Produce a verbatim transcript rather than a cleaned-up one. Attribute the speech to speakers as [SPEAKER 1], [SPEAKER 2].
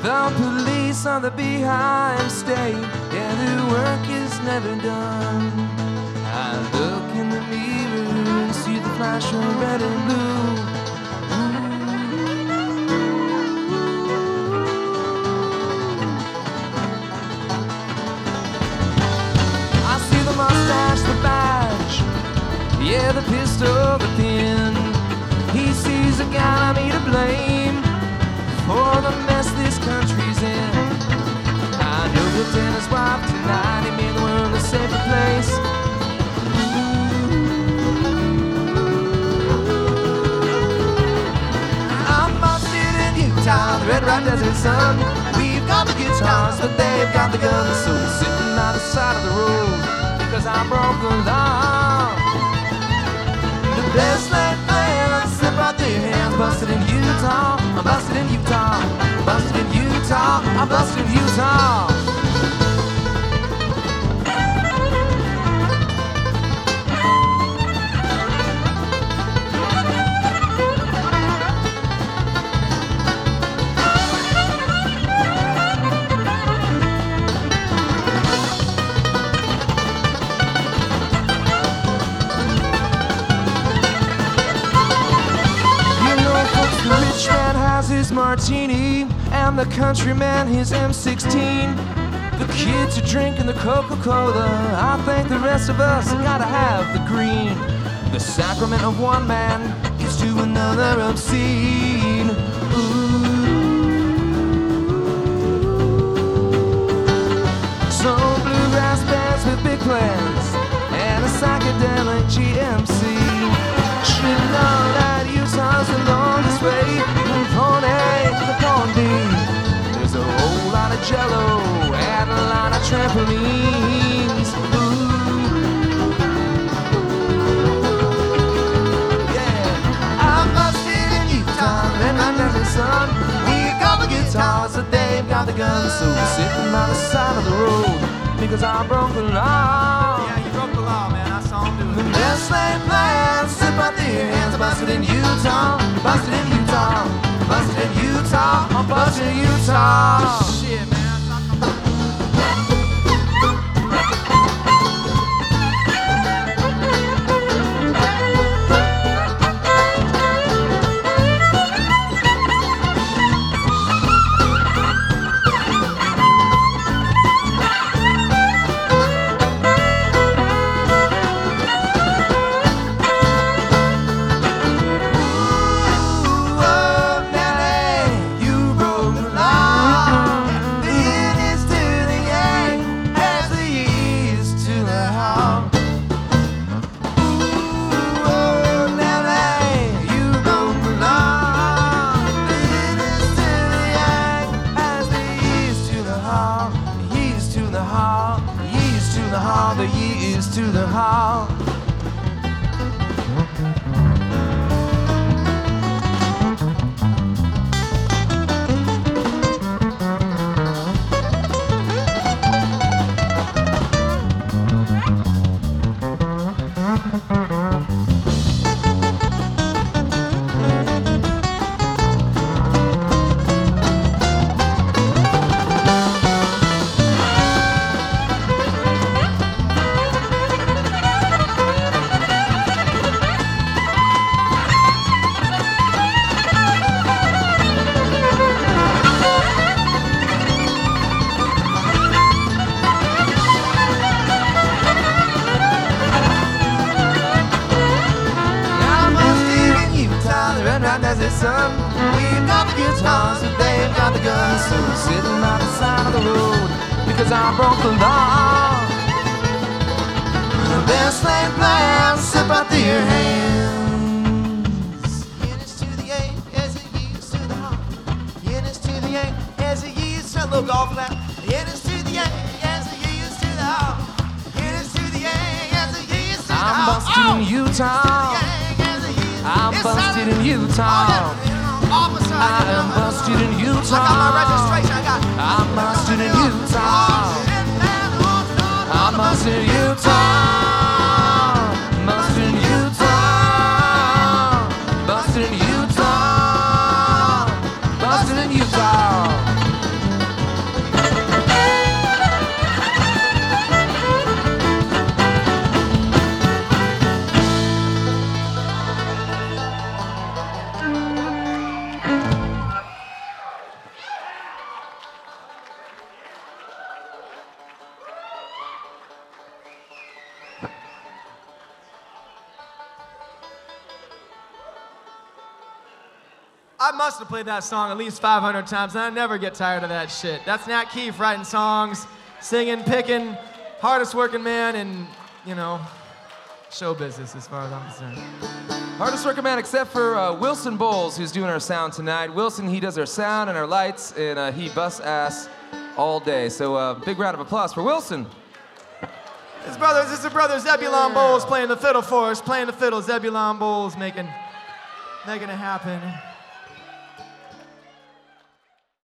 [SPEAKER 1] The police on the behind state, yeah, their work is never done. I look in the mirror and see the flash of red and blue. I see the mustache, the badge, yeah, the pistol, the pin. He sees a guy me to blame for the mess this country's in. I know he'll tell his wife tonight he made the world a safer place. I'm busted in Utah, the red rock desert sun. We've got the guitars, but they've got the guns. So we're sitting by the side of the road because I broke the law. The best laid plans slip out their hands. Busted in Utah, I'm busted in Utah, busted in Utah, I'm busted in Utah. His martini, and the countryman his M sixteen. The kids are drinking the Coca-Cola. I think the rest of us gotta have the green. The sacrament of one man is to another obscene. Some bluegrass bands with big plans and a psychedelic G M C. Should know that Utah's the longest way from Point A to the Point B. There's a whole lot of jello and a lot of trampolines. Ooh. Yeah, I'm busted in Utah, and my desert sun. We got the guitars, but they've got the guns. So we're sitting by the side of the road because I broke the law.
[SPEAKER 2] Yeah, you broke the law, man. I saw him do it.
[SPEAKER 1] The best laid plans slip out their hands. Busted in Utah, busted in Utah, busted in Utah, I'm busted in Utah.
[SPEAKER 2] Shit, man.
[SPEAKER 1] The years to the hall. Son, we've got the guitars, but they've got the guns. So we're sitting by the side of the road because I broke the law. The best laid plans slip out their hands. Yinners to the A, as it used to the heart. Yinners to the A, as it used to. A little golf clap. Yinners to the A, as it used to the heart. Yinners to the A, as it used to the heart. I'm busted in Utah. I'm busted in Utah. I am busted in Utah.
[SPEAKER 2] I got my registration. I got.
[SPEAKER 1] I'm busted in Utah. I'm busted in Utah. Busted in Utah. Busted in Utah. Busted in Utah.
[SPEAKER 2] I must have played that song at least five hundred times, and I never get tired of that shit. That's Nat Keefe writing songs, singing, picking, hardest working man in, you know, show business as far as I'm concerned.
[SPEAKER 1] Hardest working man except for uh, Wilson Bowles, who's doing our sound tonight. Wilson, he does our sound and our lights, and uh, he busts ass all day. So uh, big round of applause for Wilson.
[SPEAKER 2] His brothers, his brother Zebulon yeah. Bowles playing the fiddle for us, playing the fiddle. Zebulon Bowles making, making it happen.